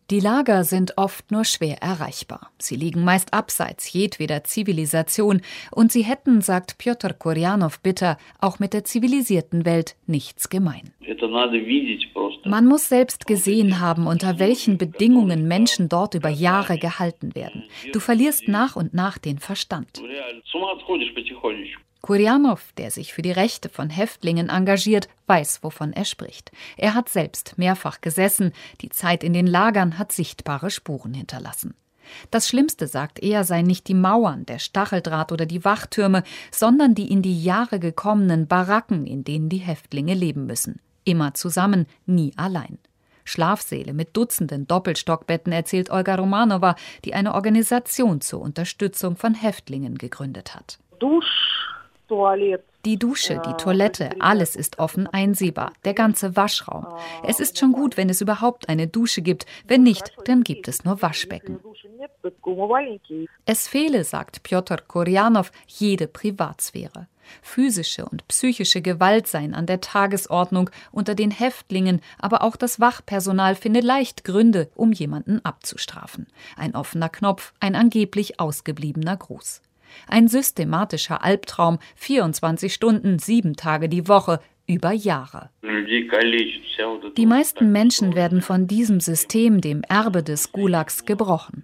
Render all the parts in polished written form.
Die Lager sind oft nur schwer erreichbar. Sie liegen meist abseits jedweder Zivilisation und sie hätten, sagt Pjotr Kurjanow bitter, auch mit der zivilisierten Welt nichts gemein. Man muss selbst gesehen haben, unter welchen Bedingungen Menschen dort über Jahre gehalten werden. Du verlierst nach und nach den Verstand. Kurjanow, der sich für die Rechte von Häftlingen engagiert, weiß, wovon er spricht. Er hat selbst mehrfach gesessen. Die Zeit in den Lagern hat sichtbare Spuren hinterlassen. Das Schlimmste, sagt er, seien nicht die Mauern, der Stacheldraht oder die Wachtürme, sondern die in die Jahre gekommenen Baracken, in denen die Häftlinge leben müssen. Immer zusammen, nie allein. Schlafsäle mit Dutzenden Doppelstockbetten, erzählt Olga Romanowa, die eine Organisation zur Unterstützung von Häftlingen gegründet hat. Die Dusche, die Toilette, alles ist offen einsehbar, der ganze Waschraum. Es ist schon gut, wenn es überhaupt eine Dusche gibt, wenn nicht, dann gibt es nur Waschbecken. Es fehle, sagt Pjotr Kurjanow, jede Privatsphäre. Physische und psychische Gewalt seien an der Tagesordnung unter den Häftlingen, aber auch das Wachpersonal finde leicht Gründe, um jemanden abzustrafen. Ein offener Knopf, ein angeblich ausgebliebener Gruß. Ein systematischer Albtraum, 24 Stunden, 7 Tage die Woche, über Jahre. Die meisten Menschen werden von diesem System, dem Erbe des Gulags, gebrochen.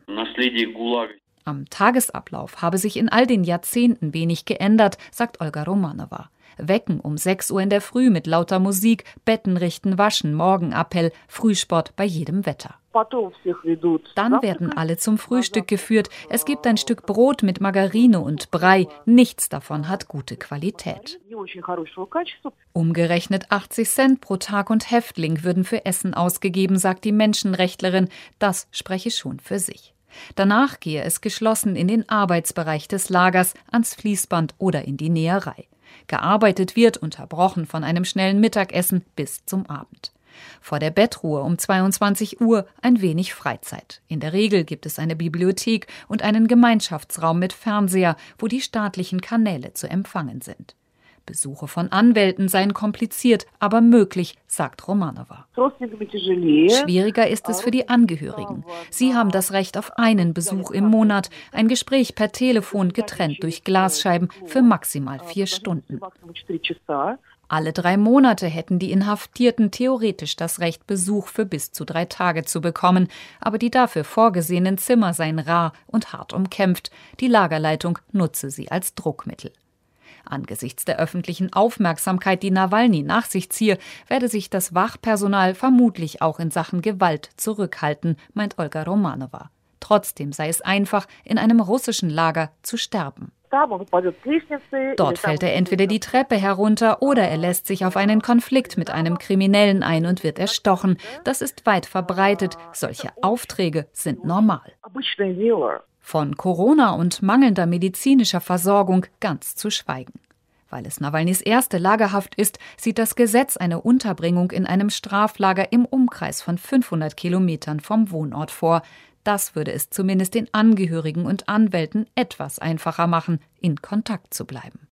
Am Tagesablauf habe sich in all den Jahrzehnten wenig geändert, sagt Olga Romanowa. Wecken um 6 Uhr in der Früh mit lauter Musik, Betten richten, waschen, Morgenappell, Frühsport bei jedem Wetter. Dann werden alle zum Frühstück geführt. Es gibt ein Stück Brot mit Margarine und Brei. Nichts davon hat gute Qualität. Umgerechnet 80 Cent pro Tag und Häftling würden für Essen ausgegeben, sagt die Menschenrechtlerin. Das spreche schon für sich. Danach gehe es geschlossen in den Arbeitsbereich des Lagers, ans Fließband oder in die Näherei. Gearbeitet wird, unterbrochen von einem schnellen Mittagessen bis zum Abend. Vor der Bettruhe um 22 Uhr ein wenig Freizeit. In der Regel gibt es eine Bibliothek und einen Gemeinschaftsraum mit Fernseher, wo die staatlichen Kanäle zu empfangen sind. Besuche von Anwälten seien kompliziert, aber möglich, sagt Romanowa. Schwieriger ist es für die Angehörigen. Sie haben das Recht auf einen Besuch im Monat, ein Gespräch per Telefon getrennt durch Glasscheiben für maximal 4 Stunden. Alle 3 Monate hätten die Inhaftierten theoretisch das Recht, Besuch für bis zu 3 Tage zu bekommen, aber die dafür vorgesehenen Zimmer seien rar und hart umkämpft. Die Lagerleitung nutze sie als Druckmittel. Angesichts der öffentlichen Aufmerksamkeit, die Nawalny nach sich ziehe, werde sich das Wachpersonal vermutlich auch in Sachen Gewalt zurückhalten, meint Olga Romanowa. Trotzdem sei es einfach, in einem russischen Lager zu sterben. Dort fällt er entweder die Treppe herunter oder er lässt sich auf einen Konflikt mit einem Kriminellen ein und wird erstochen. Das ist weit verbreitet. Solche Aufträge sind normal. Von Corona und mangelnder medizinischer Versorgung ganz zu schweigen. Weil es Nawalnys erste Lagerhaft ist, sieht das Gesetz eine Unterbringung in einem Straflager im Umkreis von 500 Kilometern vom Wohnort vor. Das würde es zumindest den Angehörigen und Anwälten etwas einfacher machen, in Kontakt zu bleiben.